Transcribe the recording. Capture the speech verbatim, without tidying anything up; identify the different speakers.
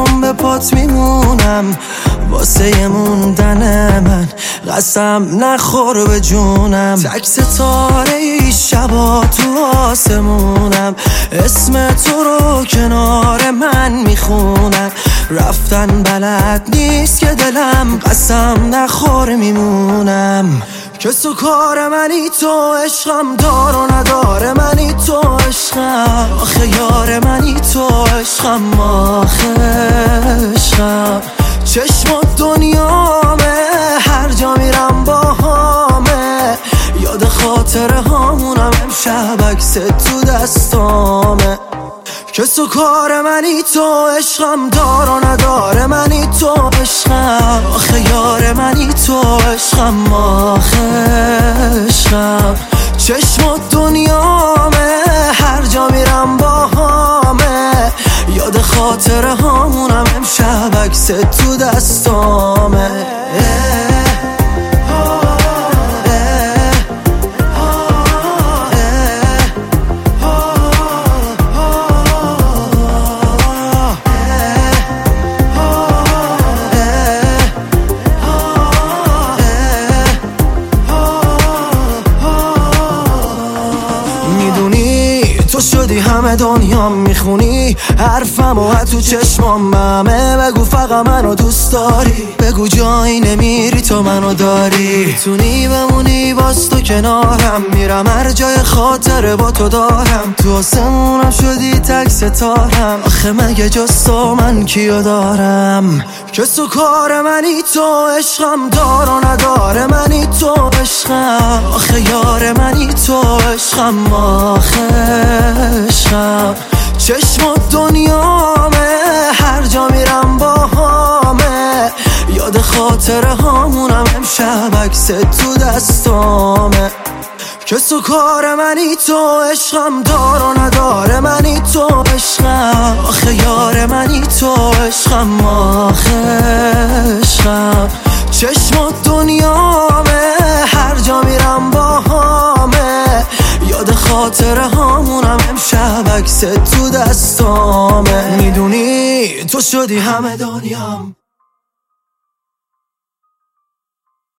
Speaker 1: همون به پات میمونم واسه موندن من قسم نخور به جونم تک ستاره ای شبا تو آسمونم اسم تو رو کنار من میخونم رفتن بلد نیست که دلم قسم نخور میمونم کس و کار منی تو عشقم دار و نداره منی تو عشقم آخه یار منی تو عشقم آخه عشقم چشم و دنیامه هر جا میرم با همه یاد خاطره هامونم امشب عکس تو دستامه کس و کار منی تو عشقم دار و نداره منی تو عشقم آخه یار منی تو عشقم آخه عشقم چشم و دنیامه هر جا میرم با همه یاد خاطره هامونم امشب عکس تو دستامه تو شدی همه دنیا میخونی حرفم و تو چشمام ممه بگو فقط منو دوست داری بگو جایی نمیری تو منو داری میتونی بمونی باز تو کنارم میرم هر جای خاطره با تو دارم تو آسمونم شدی تک ستارم آخه مگه جز تو من کیو دارم کس و کار منی تو عشقم دار و نداره منی تو عشقم آخه یار منی تو عشقم آخه عشقم چشم و دنیامه هر جا میرم با همه یاد خاطره هامونم امشب عکس تو دستامه کس و کار منی تو عشقم دار و نداره منی تو عشقم آخه یار منی تو عشقم آخه عشقم چشم و دنیامه هر جا میرم با همه یاد خاطره هامونم امشب عکس تو دستامه میدونی تو شدی همه دنیام